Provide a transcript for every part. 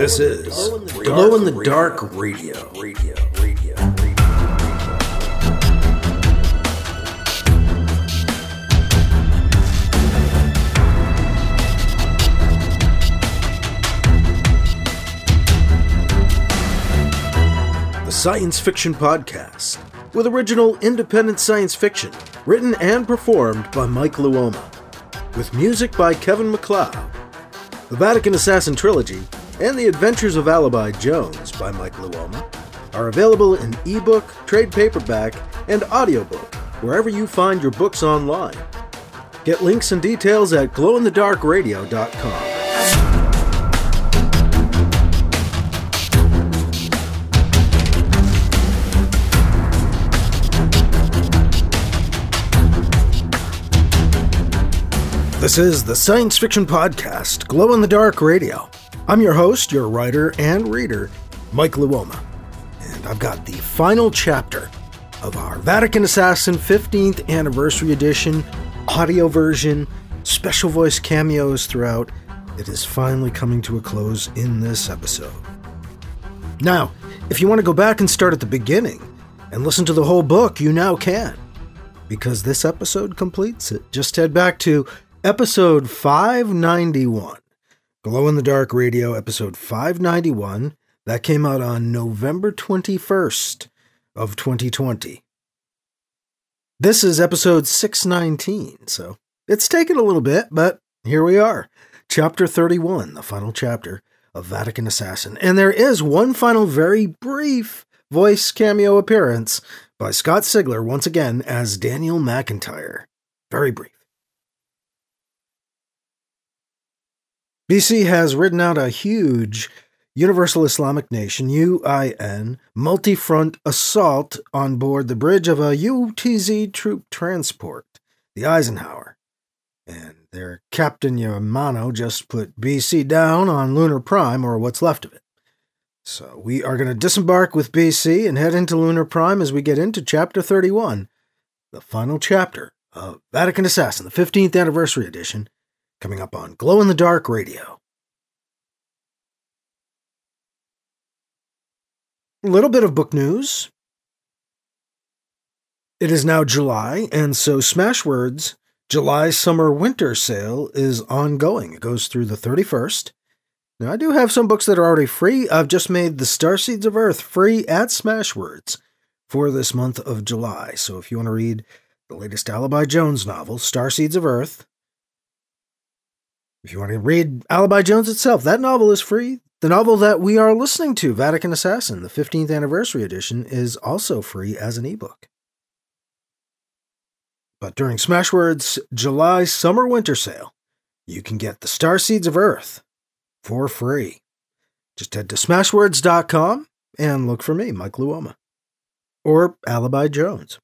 This is Glow in the Dark Radio. The science fiction podcast with original independent science fiction written and performed by Mike Luoma, with music by Kevin MacLeod. The Vatican Assassin Trilogy and The Adventures of Alibi Jones by Mike Luoma are available in ebook, trade paperback, and audiobook wherever you find your books online. Get links and details at glowinthedarkradio.com. This is the science fiction podcast, Glow in the Dark Radio. I'm your host, your writer and reader, Mike Luoma. And I've got the final chapter of our Vatican Assassin 15th Anniversary Edition, audio version, special voice cameos throughout. It is finally coming to a close in this episode. Now, if you want to go back and start at the beginning and listen to the whole book, you now can. Because this episode completes it. Just head back to Episode 591, Glow in the Dark Radio, Episode 591, that came out on November 21st of 2020. This is Episode 619, so it's taken a little bit, but here we are. Chapter 31, the final chapter of Vatican Assassin. And there is one final very brief voice cameo appearance by Scott Sigler, once again, as Daniel McIntyre. Very brief. BC has ridden out a huge Universal Islamic Nation, UIN, multi-front assault on board the bridge of a UTZ troop transport, the Eisenhower. And their Captain Yamano just put BC down on Lunar Prime, or what's left of it. So we are going to disembark with BC and head into Lunar Prime as we get into Chapter 31, the final chapter of Vatican Assassin, the 15th Anniversary Edition, coming up on Glow in the Dark Radio. A little bit of book news. It is now July, and so Smashwords' July Summer Winter Sale is ongoing. It goes through the 31st. Now, I do have some books that are already free. I've just made The Starseeds of Earth free at Smashwords for this month of July. So if you want to read the latest Alibi Jones novel, Starseeds of Earth, if you want to read Alibi Jones itself, that novel is free. The novel that we are listening to, Vatican Assassin, the 15th Anniversary Edition, is also free as an ebook. But during Smashwords' July Summer Winter Sale, you can get The Starseeds of Earth for free. Just head to smashwords.com and look for me, Mike Luoma, or Alibi Jones.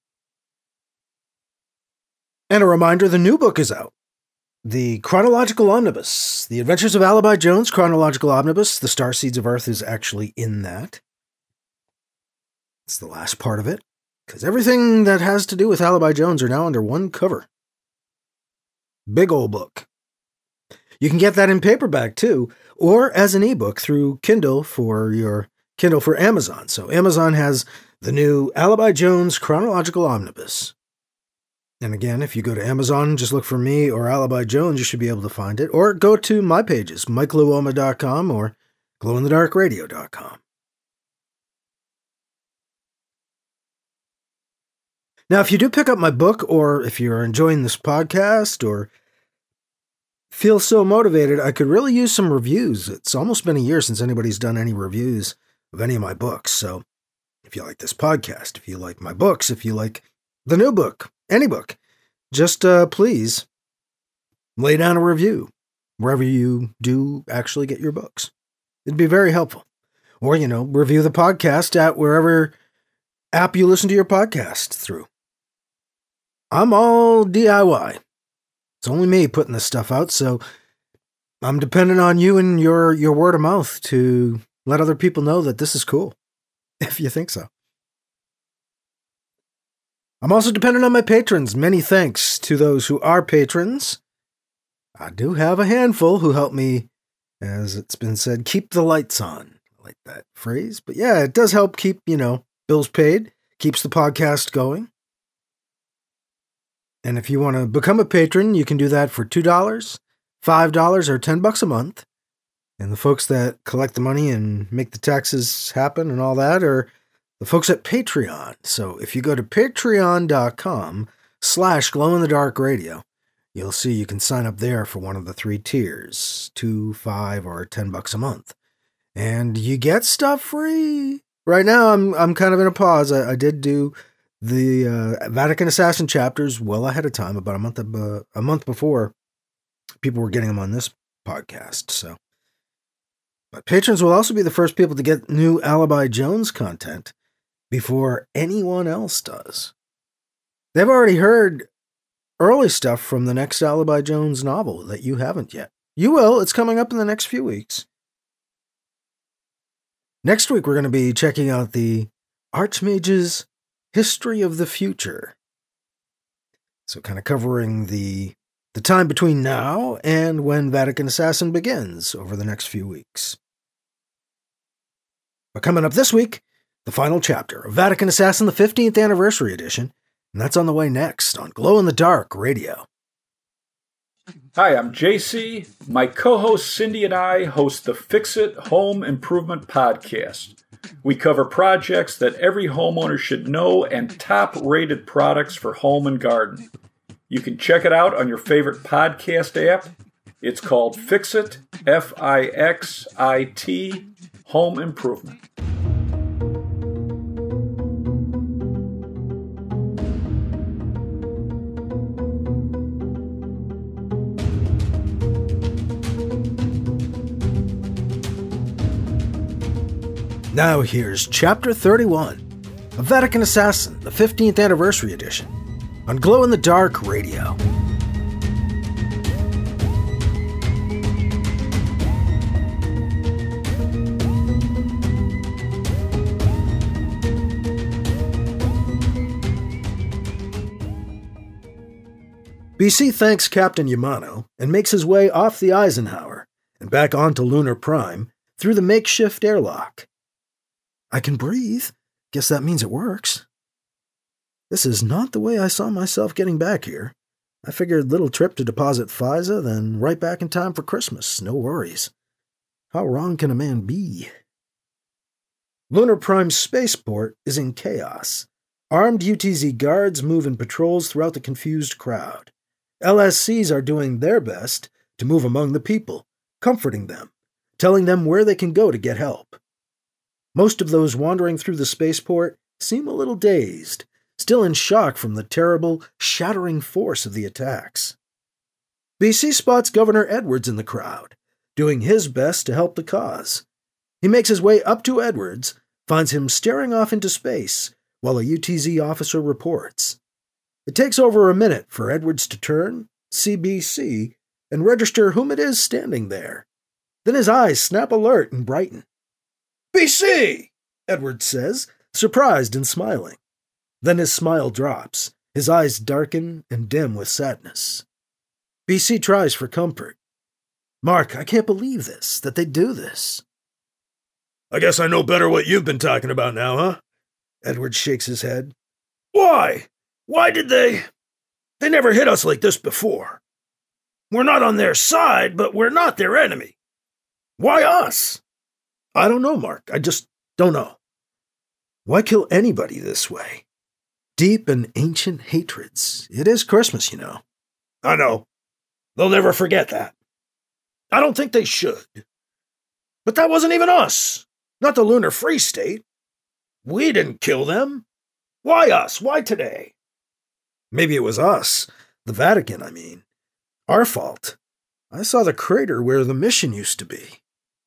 And a reminder, the new book is out. The Chronological Omnibus, The Adventures of Alibi Jones Chronological Omnibus, The Starseeds of Earth is actually in that. It's the last part of it, because everything that has to do with Alibi Jones are now under one cover. Big old book. You can get that in paperback too, or as an ebook through Kindle for your Kindle for Amazon. So Amazon has the new Alibi Jones Chronological Omnibus. And again, if you go to Amazon, just look for me or Alibi Jones, you should be able to find it. Or go to my pages, mikeluoma.com or glowinthedarkradio.com. Now, if you do pick up my book, or if you're enjoying this podcast, or feel so motivated, I could really use some reviews. It's almost been a year since anybody's done any reviews of any of my books. So if you like this podcast, if you like my books, if you like the new book, any book, just please lay down a review wherever you do actually get your books. It'd be very helpful. Or, review the podcast at wherever app you listen to your podcast through. I'm all DIY. It's only me putting this stuff out, so I'm dependent on you and your word of mouth to let other people know that this is cool, if you think so. I'm also dependent on my patrons. Many thanks to those who are patrons. I do have a handful who help me As it's been said, keep the lights on. I like that phrase. But yeah, it does help keep, bills paid, keeps the podcast going. And if you want to become a patron, you can do that for $2, $5, or $10 a month. And the folks that collect the money and make the taxes happen and all that are the folks at Patreon. So if you go to patreon.com/glowinthedarkradio, you'll see you can sign up there for one of the 3 tiers, $2, $5, or $10 a month. And you get stuff free. Right now, I'm kind of in a pause. I did do the Vatican Assassin chapters well ahead of time, about a month before people were getting them on this podcast. So, but patrons will also be the first people to get new Alibi Jones content before anyone else does. They've already heard early stuff from the next Alibi Jones novel that you haven't yet. You will. It's coming up in the next few weeks. Next week, we're going to be checking out the Archmage's History of the Future. So kind of covering the time between now and when Vatican Assassin begins over the next few weeks. But coming up this week, the final chapter of Vatican Assassin, the 15th Anniversary Edition, and that's on the way next on Glow in the Dark Radio. Hi, I'm JC. My co-host Cindy and I host the Fix It Home Improvement Podcast. We cover projects that every homeowner should know and top-rated products for home and garden. You can check it out on your favorite podcast app. It's called Fix It, F-I-X-I-T, Home Improvement. Now here's Chapter 31 of Vatican Assassin, the 15th Anniversary Edition, on Glow in the Dark Radio. BC thanks Captain Yamano and makes his way off the Eisenhower and back onto Lunar Prime through the makeshift airlock. I can breathe. Guess that means it works. This is not the way I saw myself getting back here. I figured little trip to deposit FISA, then right back in time for Christmas. No worries. How wrong can a man be? Lunar Prime's spaceport is in chaos. Armed UTZ guards move in patrols throughout the confused crowd. LSCs are doing their best to move among the people, comforting them, telling them where they can go to get help. Most of those wandering through the spaceport seem a little dazed, still in shock from the terrible, shattering force of the attacks. BC spots Governor Edwards in the crowd, doing his best to help the cause. He makes his way up to Edwards, finds him staring off into space, while a UTZ officer reports. It takes over a minute for Edwards to turn, see BC, and register whom it is standing there. Then his eyes snap alert and brighten. BC! Edwards says, surprised and smiling. Then his smile drops, his eyes darken and dim with sadness. BC tries for comfort. Mark, I can't believe this, that they do this. I guess I know better what you've been talking about now, huh? Edwards shakes his head. Why? Why did they? They never hit us like this before. We're not on their side, but we're not their enemy. Why us? I don't know, Mark. I just don't know. Why kill anybody this way? Deep and ancient hatreds. It is Christmas, you know. I know. They'll never forget that. I don't think they should. But that wasn't even us. Not the Lunar Free State. We didn't kill them. Why us? Why today? Maybe it was us. The Vatican, I mean. Our fault. I saw the crater where the mission used to be.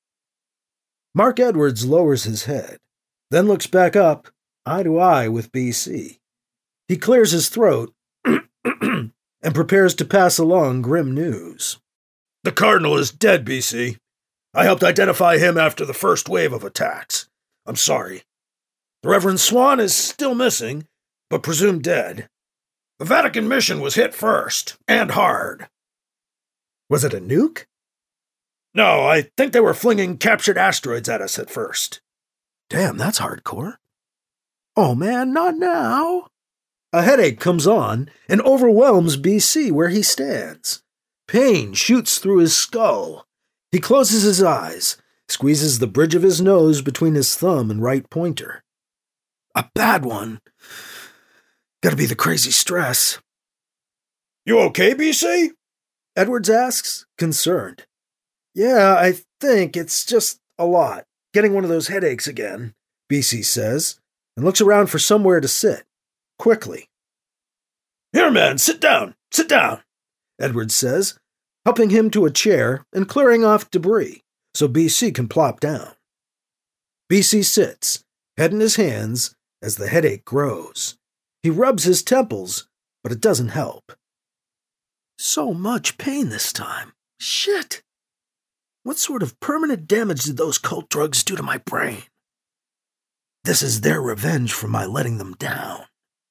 Mark Edwards lowers his head, then looks back up, eye to eye with BC. He clears his throat and prepares to pass along grim news. The Cardinal is dead, BC. I helped identify him after the first wave of attacks. I'm sorry. The Reverend Swan is still missing, but presumed dead. The Vatican mission was hit first, and hard. Was it a nuke? No, I think they were flinging captured asteroids at us at first. Damn, that's hardcore. Oh man, not now. A headache comes on and overwhelms BC where he stands. Pain shoots through his skull. He closes his eyes, squeezes the bridge of his nose between his thumb and right pointer. A bad one. Gotta be the crazy stress. You okay, BC? Edwards asks, concerned. Yeah, I think it's just a lot. Getting one of those headaches again, BC says, and looks around for somewhere to sit. Quickly. Here, man, sit down, Edwards says, helping him to a chair and clearing off debris so BC can plop down. BC sits, head in his hands, as the headache grows. He rubs his temples, but it doesn't help. So much pain this time. Shit! What sort of permanent damage did those cult drugs do to my brain? This is their revenge for my letting them down.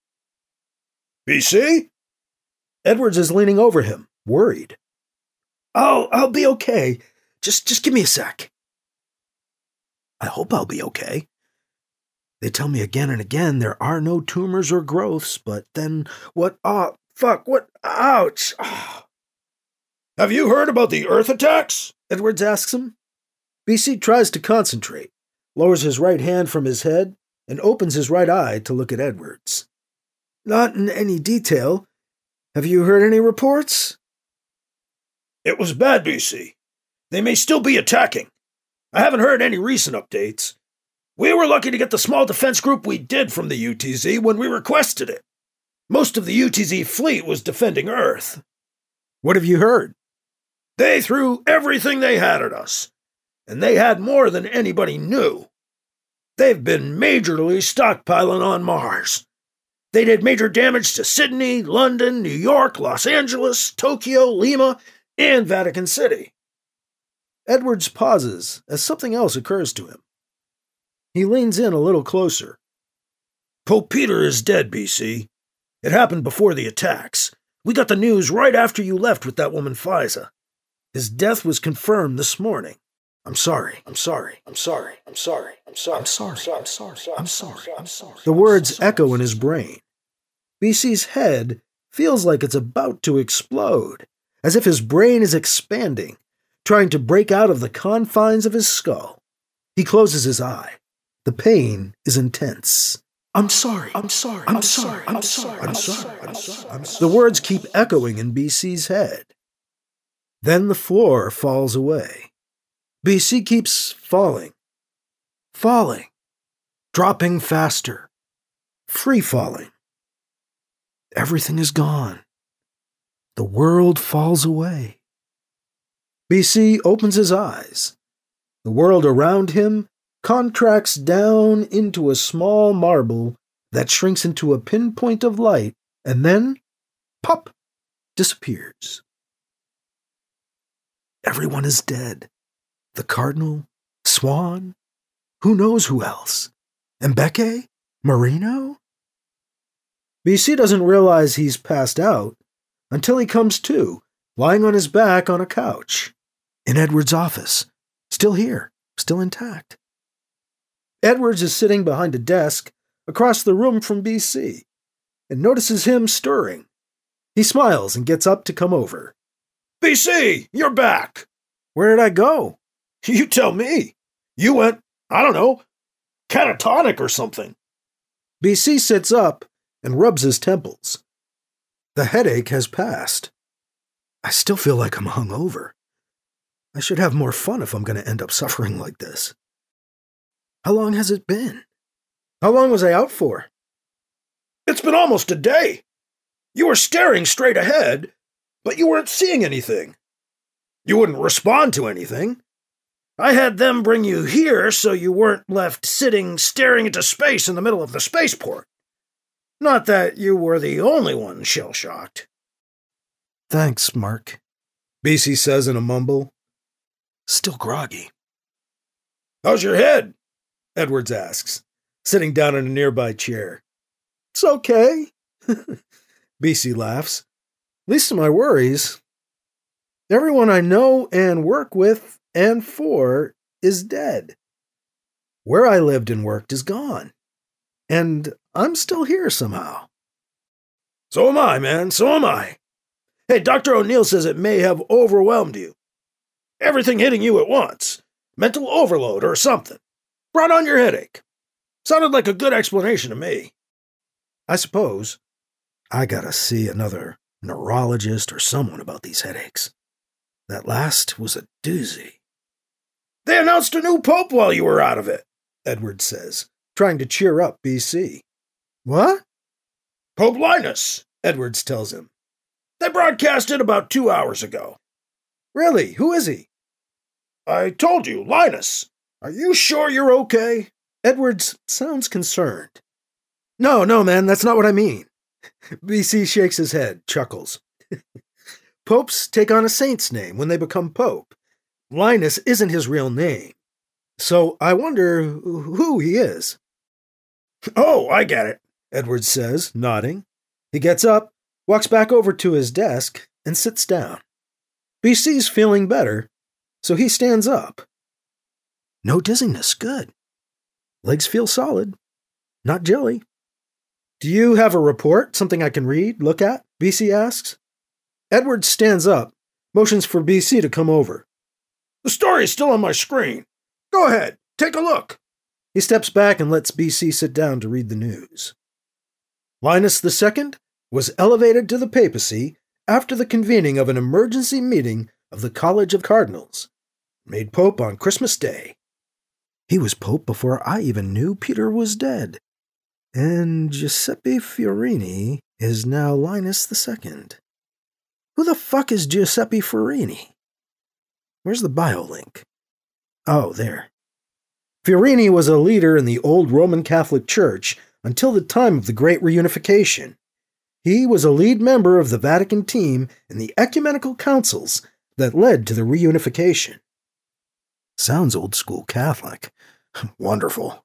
BC? Edwards is leaning over him, worried. I'll be okay. Just give me a sec. I hope I'll be okay. They tell me again and again there are no tumors or growths, but then what? Oh, fuck, what? Ouch! Oh. Have you heard about the Earth attacks? Edwards asks him. BC tries to concentrate, lowers his right hand from his head, and opens his right eye to look at Edwards. Not in any detail. Have you heard any reports? It was bad, BC. They may still be attacking. I haven't heard any recent updates. We were lucky to get the small defense group we did from the UTZ when we requested it. Most of the UTZ fleet was defending Earth. What have you heard? They threw everything they had at us, and they had more than anybody knew. They've been majorly stockpiling on Mars. They did major damage to Sydney, London, New York, Los Angeles, Tokyo, Lima, and Vatican City. Edwards pauses as something else occurs to him. He leans in a little closer. Pope Peter is dead, BC. It happened before the attacks. We got the news right after you left with that woman Faiza. His death was confirmed this morning. I'm sorry. The words echo in his brain. BC's head feels like it's about to explode, as if his brain is expanding, trying to break out of the confines of his skull. He closes his eye. The pain is intense. I'm sorry. The words keep echoing in BC's head. Then the floor falls away. BC keeps falling, dropping faster, free-falling. Everything is gone. The world falls away. BC opens his eyes. The world around him contracts down into a small marble that shrinks into a pinpoint of light and then, pop, disappears. Everyone is dead. The Cardinal, Swan, who knows who else? Mbeke? Marino? BC doesn't realize he's passed out until he comes to, lying on his back on a couch. In Edwards' office. Still here. Still intact. Edwards is sitting behind a desk across the room from BC and notices him stirring. He smiles and gets up to come over. BC, you're back. Where did I go? You tell me. You went, I don't know, catatonic or something. BC sits up and rubs his temples. The headache has passed. I still feel like I'm hungover. I should have more fun if I'm going to end up suffering like this. How long has it been? How long was I out for? It's been almost a day. You were staring straight ahead, but you weren't seeing anything. You wouldn't respond to anything. I had them bring you here so you weren't left sitting staring into space in the middle of the spaceport. Not that you were the only one shell-shocked. Thanks, Mark, BC says in a mumble. Still groggy. How's your head? Edwards asks, sitting down in a nearby chair. It's okay. BC laughs. Least of my worries. Everyone I know and work with and 4 is dead. Where I lived and worked is gone. And I'm still here somehow. So am I, man. So am I. Hey, Dr. O'Neill says it may have overwhelmed you. Everything hitting you at once. Mental overload or something. Brought on your headache. Sounded like a good explanation to me. I suppose I gotta see another neurologist or someone about these headaches. That last was a doozy. They announced a new pope while you were out of it, Edward says, trying to cheer up BC. What? Pope Linus, Edwards tells him. They broadcast it about 2 hours ago. Really? Who is he? I told you, Linus. Are you sure you're okay? Edwards sounds concerned. No, man, that's not what I mean. BC shakes his head, chuckles. Popes take on a saint's name when they become pope. Linus isn't his real name. So I wonder who he is. Oh, I get it, Edwards says, nodding. He gets up, walks back over to his desk, and sits down. BC's feeling better, so he stands up. No dizziness, good. Legs feel solid, not jelly. Do you have a report, something I can read, look at? BC asks. Edwards stands up, motions for BC to come over. The story's still on my screen. Go ahead, take a look. He steps back and lets BC sit down to read the news. Linus II was elevated to the papacy after the convening of an emergency meeting of the College of Cardinals, made pope on Christmas Day. He was pope before I even knew Peter was dead. And Giuseppe Fiorini is now Linus II. Who the fuck is Giuseppe Fiorini? Where's the bio link? Oh, there. Fiorini was a leader in the old Roman Catholic Church until the time of the Great Reunification. He was a lead member of the Vatican team in the ecumenical councils that led to the reunification. Sounds old school Catholic. Wonderful.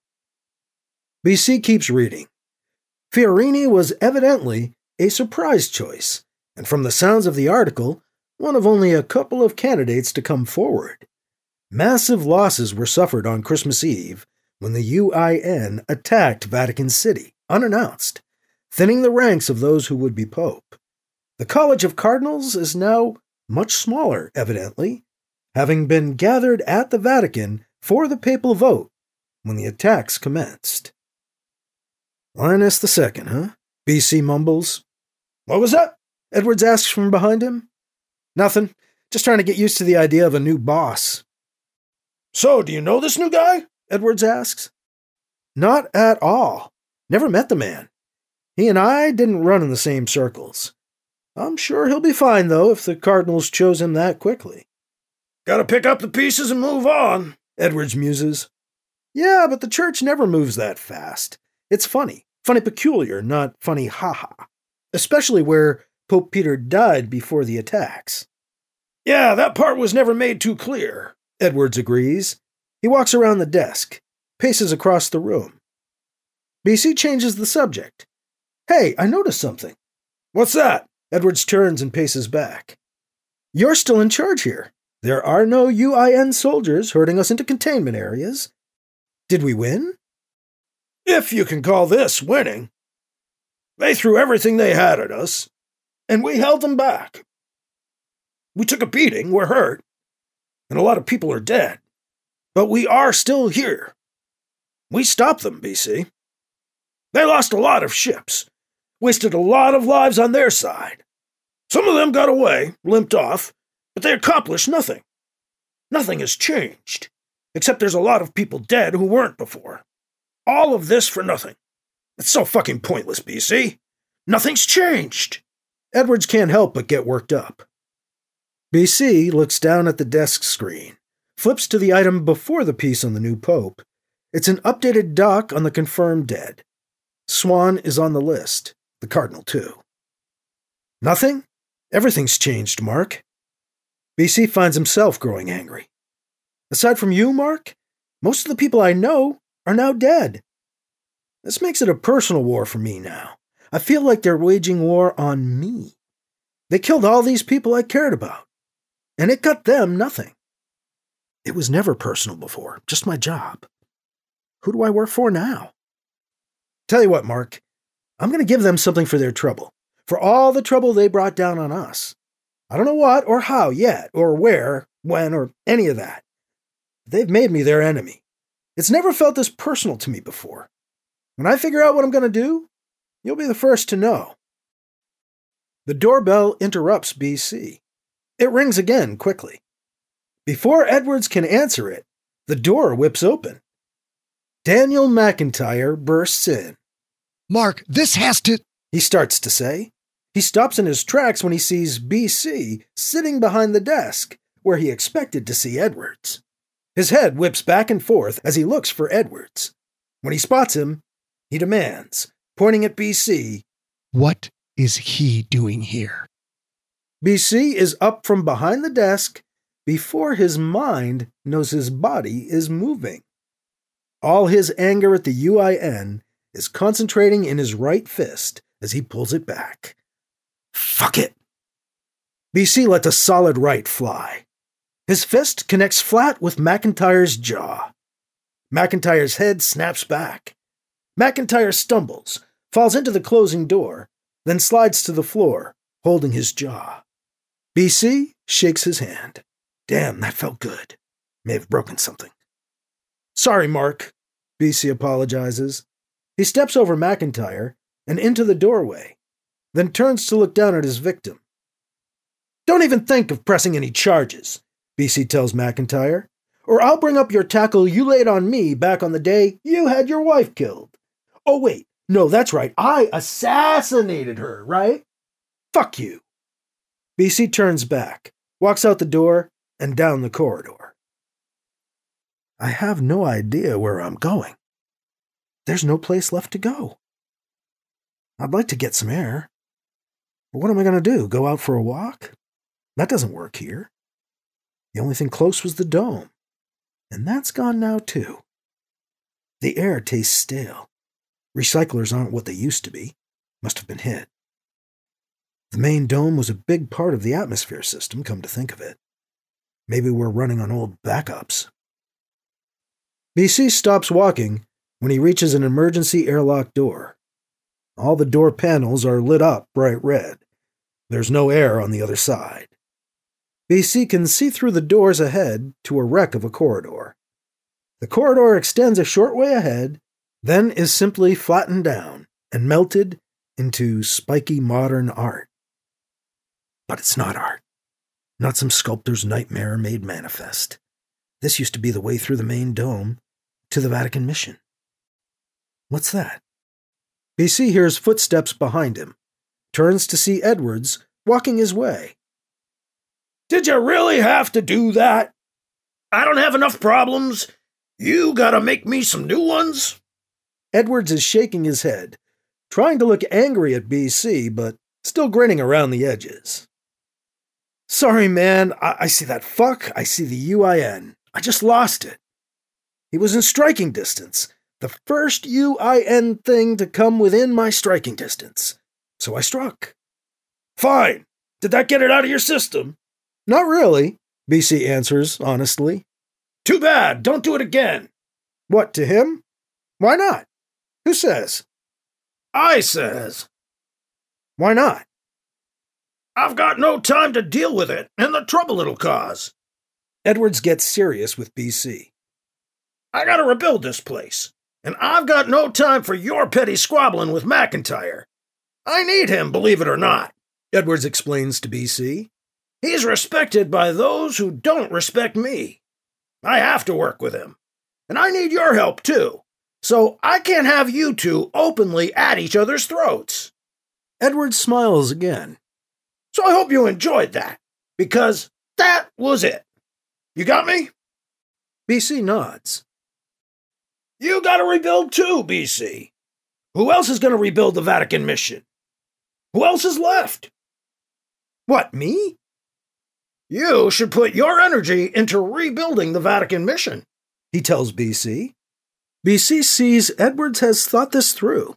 BC keeps reading. Fiorini was evidently a surprise choice, and from the sounds of the article, one of only a couple of candidates to come forward. Massive losses were suffered on Christmas Eve when the UIN attacked Vatican City, unannounced, thinning the ranks of those who would be pope. The College of Cardinals is now much smaller, evidently, having been gathered at the Vatican for the papal vote when the attacks commenced. Linus II, huh? BC mumbles. What was that? Edwards asks from behind him. Nothing. Just trying to get used to the idea of a new boss. So, do you know this new guy? Edwards asks. Not at all. Never met the man. He and I didn't run in the same circles. I'm sure he'll be fine, though, if the Cardinals chose him that quickly. Gotta pick up the pieces and move on, Edwards muses. Yeah, but the church never moves that fast. It's funny. Funny peculiar, not funny ha-ha. Especially where Pope Peter died before the attacks. Yeah, that part was never made too clear, Edwards agrees. He walks around the desk, paces across the room. BC changes the subject. Hey, I noticed something. What's that? Edwards turns and paces back. You're still in charge here. There are no UIN soldiers herding us into containment areas. Did we win? If you can call this winning. They threw everything they had at us, and we held them back. We took a beating, we're hurt, and a lot of people are dead. But we are still here. We stopped them, BC. They lost a lot of ships, wasted a lot of lives on their side. Some of them got away, limped off, but they accomplished nothing. Nothing has changed, except there's a lot of people dead who weren't before. All of this for nothing. It's so fucking pointless, BC. Nothing's changed. Edwards can't help but get worked up. BC looks down at the desk screen, flips to the item before the piece on the new pope. It's an updated doc on the confirmed dead. Swan is on the list, the Cardinal too. Nothing? Everything's changed, Mark. BC finds himself growing angry. Aside from you, Mark, most of the people I know are now dead. This makes it a personal war for me now. I feel like they're waging war on me. They killed all these people I cared about, and it got them nothing. It was never personal before, just my job. Who do I work for now? Tell you what, Mark, I'm going to give them something for their trouble, for all the trouble they brought down on us. I don't know what or how yet, or where, when, or any of that. They've made me their enemy. It's never felt this personal to me before. When I figure out what I'm going to do, you'll be the first to know. The doorbell interrupts BC. It rings again quickly. Before Edwards can answer it, the door whips open. Daniel McIntyre bursts in. Mark, this has to... He starts to say. He stops in his tracks when he sees BC sitting behind the desk, where he expected to see Edwards. His head whips back and forth as he looks for Edwards. When he spots him, he demands, pointing at BC, What is he doing here? BC is up from behind the desk before his mind knows his body is moving. All his anger at the UIN is concentrating in his right fist as he pulls it back. Fuck it! BC lets a solid right fly. His fist connects flat with McIntyre's jaw. McIntyre's head snaps back. McIntyre stumbles, falls into the closing door, then slides to the floor, holding his jaw. BC shakes his hand. Damn, that felt good. May have broken something. Sorry, Mark, BC apologizes. He steps over McIntyre and into the doorway, then turns to look down at his victim. Don't even think of pressing any charges, BC tells McIntyre, or I'll bring up your tackle you laid on me back on the day you had your wife killed. Oh, wait, no, that's right. I assassinated her, right? Fuck you. BC turns back, walks out the door, and down the corridor. I have no idea where I'm going. There's no place left to go. I'd like to get some air. But what am I going to do, go out for a walk? That doesn't work here. The only thing close was the dome, and that's gone now too. The air tastes stale. Recyclers aren't what they used to be. Must have been hit. The main dome was a big part of the atmosphere system, come to think of it. Maybe we're running on old backups. BC stops walking when he reaches an emergency airlock door. All the door panels are lit up bright red. There's no air on the other side. BC can see through the doors ahead to a wreck of a corridor. The corridor extends a short way ahead, then is simply flattened down and melted into spiky modern art. But it's not art. Not some sculptor's nightmare made manifest. This used to be the way through the main dome to the Vatican mission. What's that? BC hears footsteps behind him, turns to see Edwards walking his way. Did you really have to do that? I don't have enough problems. You gotta make me some new ones. Edwards is shaking his head, trying to look angry at BC, but still grinning around the edges. Sorry, man, I see that fuck. I see the UIN. I just lost it. He was in striking distance. The first UIN thing to come within my striking distance. So I struck. Fine. Did that get it out of your system? Not really, BC answers honestly. Too bad. Don't do it again. What, to him? Why not? Who says? I says. Why not? I've got no time to deal with it and the trouble it'll cause. Edwards gets serious with BC. I gotta rebuild this place, and I've got no time for your petty squabbling with McIntyre. I need him, believe it or not, Edwards explains to BC. He's respected by those who don't respect me. I have to work with him, and I need your help too, so I can't have you two openly at each other's throats. Edwards smiles again. So I hope you enjoyed that, because that was it. You got me? BC nods. You gotta rebuild too, BC. Who else is gonna rebuild the Vatican mission? Who else is left? What, me? You should put your energy into rebuilding the Vatican mission, he tells BC. BC sees Edwards has thought this through.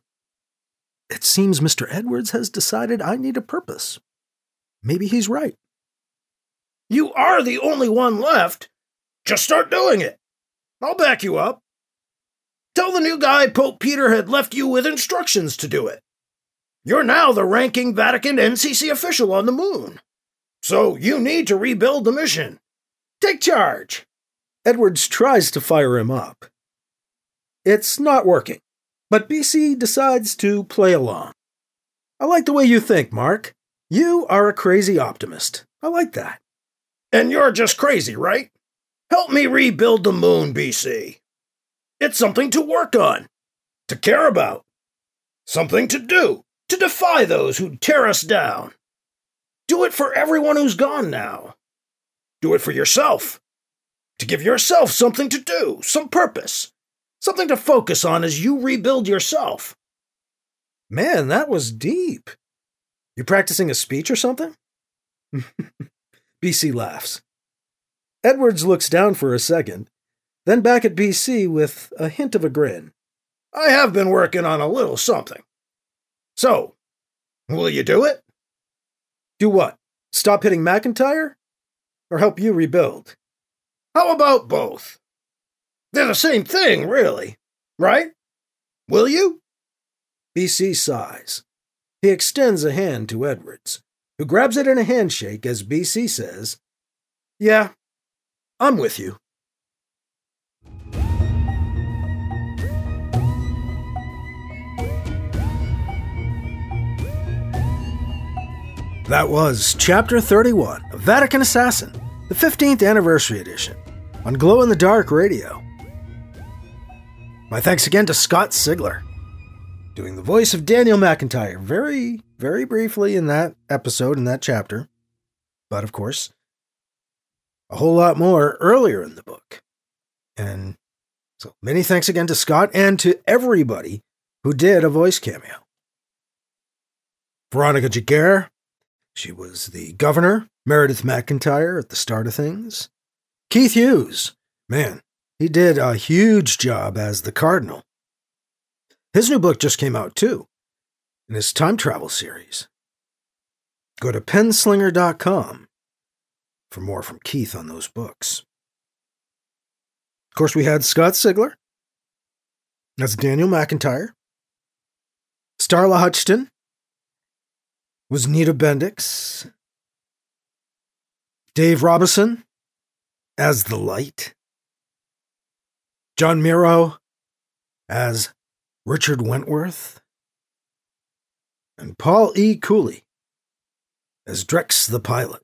It seems Mr. Edwards has decided I need a purpose. Maybe he's right. You are the only one left. Just start doing it. I'll back you up. Tell the new guy Pope Peter had left you with instructions to do it. You're now the ranking Vatican NCC official on the moon. So you need to rebuild the mission. Take charge. Edwards tries to fire him up. It's not working, but BC decides to play along. I like the way you think, Mark. You are a crazy optimist. I like that. And you're just crazy, right? Help me rebuild the moon, BC. It's something to work on, to care about, something to do, to defy those who tear us down. Do it for everyone who's gone now. Do it for yourself, to give yourself something to do, some purpose, something to focus on as you rebuild yourself. Man, that was deep. You practicing a speech or something? BC laughs. Edwards looks down for a second, then back at BC with a hint of a grin. I have been working on a little something. So, will you do it? Do what? Stop hitting McIntyre? Or help you rebuild? How about both? They're the same thing, really, right? Will you? BC sighs. He extends a hand to Edwards, who grabs it in a handshake as BC says, "Yeah, I'm with you." That was Chapter 31 of Vatican Assassin, the 15th Anniversary Edition, on Glow in the Dark Radio. My thanks again to Scott Sigler, doing the voice of Daniel McIntyre very, very briefly in that episode, in that chapter. But of course, a whole lot more earlier in the book. And so many thanks again to Scott and to everybody who did a voice cameo. Veronica Giguere, she was the governor. Meredith McIntyre at the start of things. Keith Hughes, man, he did a huge job as the Cardinal. His new book just came out too, in his time travel series. Go to penslinger.com for more from Keith on those books. Of course, we had Scott Sigler. That's Daniel McIntyre. Starla Hutchton was Nita Bendix. Dave Robison as the Light. John Miro as Richard Wentworth. And Paul E. Cooley as Drex the Pilot.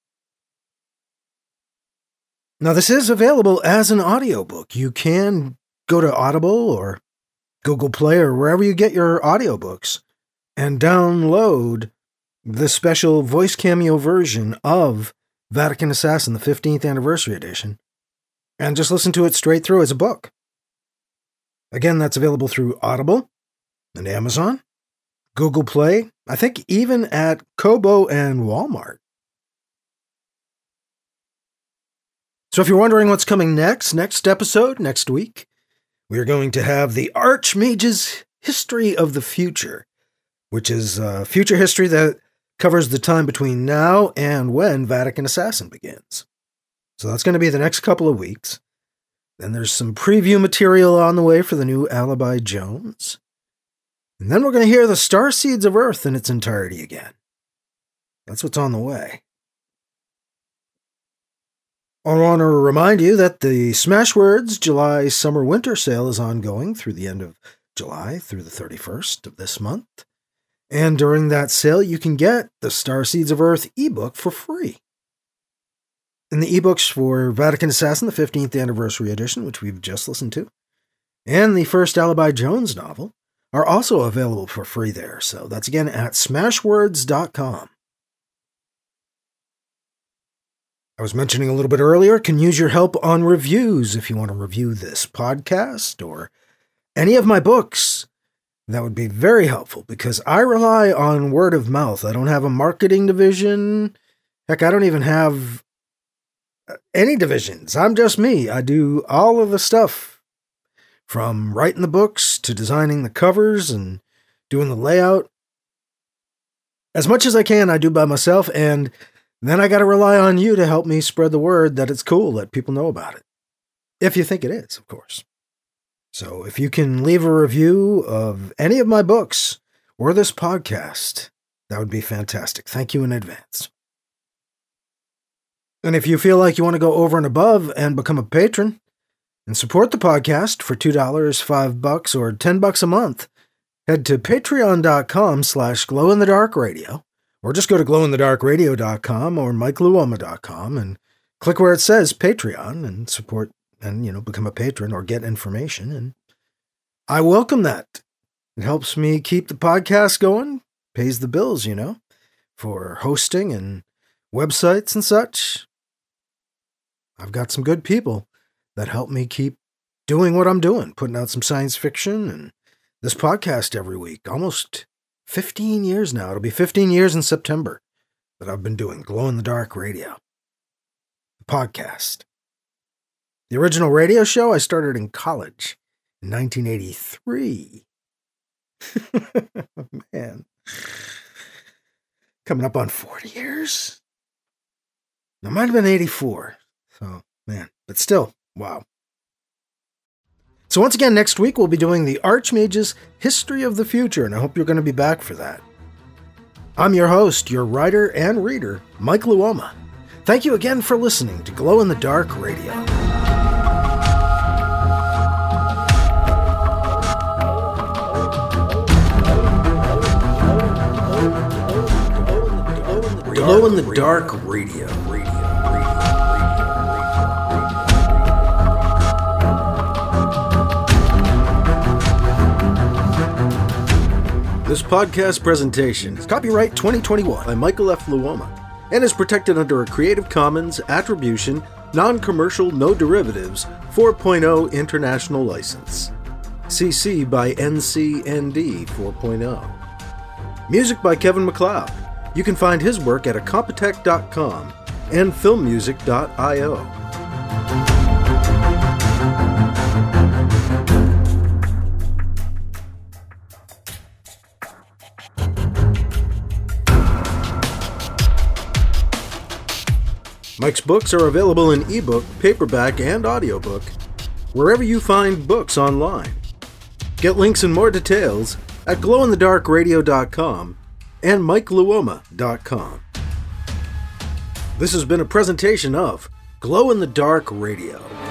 Now, this is available as an audiobook. You can go to Audible or Google Play or wherever you get your audiobooks and download the special voice cameo version of Vatican Assassin, the 15th Anniversary Edition, and just listen to it straight through as a book. Again, that's available through Audible and Amazon, Google Play, I think even at Kobo and Walmart. So if you're wondering what's coming next episode, next week, we're going to have the Archmage's History of the Future, which is future history that covers the time between now and when Vatican Assassin begins. So that's going to be the next couple of weeks. Then there's some preview material on the way for the new Alibi Jones. And then we're going to hear the Starseeds of Earth in its entirety again. That's what's on the way. I want to remind you that the Smashwords July Summer Winter Sale is ongoing through the end of July, through the 31st of this month. And during that sale, you can get the Starseeds of Earth ebook for free. And the ebooks for Vatican Assassin, the 15th Anniversary Edition, which we've just listened to, and the first Alibi Jones novel are also available for free there. So that's again at smashwords.com. I was mentioning a little bit earlier, can use your help on reviews if you want to review this podcast or any of my books. That would be very helpful because I rely on word of mouth. I don't have a marketing division. Heck, I don't even have any divisions. I'm just me. I do all of the stuff from writing the books to designing the covers and doing the layout. As much as I can, I do by myself, and then I got to rely on you to help me spread the word that it's cool, let people know about it. If you think it is, of course. So if you can leave a review of any of my books or this podcast, that would be fantastic. Thank you in advance. And if you feel like you want to go over and above and become a patron and support the podcast for $2, $5, or $10 a month, head to patreon.com/glowinthedarkradio, or just go to glowinthedarkradio.com or mikeluoma.com and click where it says Patreon and support and, become a patron or get information. And I welcome that. It helps me keep the podcast going, pays the bills, for hosting and websites and such. I've got some good people that help me keep doing what I'm doing, putting out some science fiction and this podcast every week. Almost 15 years now. It'll be 15 years in September that I've been doing Glow in the Dark Radio, the podcast. The original radio show I started in college in 1983. Man. Coming up on 40 years? It might have been 84. So, man. But still, wow. So once again, next week we'll be doing the Archmage's History of the Future, and I hope you're going to be back for that. I'm your host, your writer and reader, Mike Luoma. Thank you again for listening to Glow in the Dark Radio. Glow in the Dark Radio. This podcast presentation is copyright 2021 by Michael F. Luoma and is protected under a Creative Commons Attribution, Non-Commercial, No Derivatives 4.0 International License. CC by NCND 4.0. Music by Kevin MacLeod. You can find his work at Incompetech.com and filmmusic.io. Mike's books are available in ebook, paperback, and audiobook, wherever you find books online. Get links and more details at glowinthedarkradio.com and mikeluoma.com. This has been a presentation of Glow in the Dark Radio.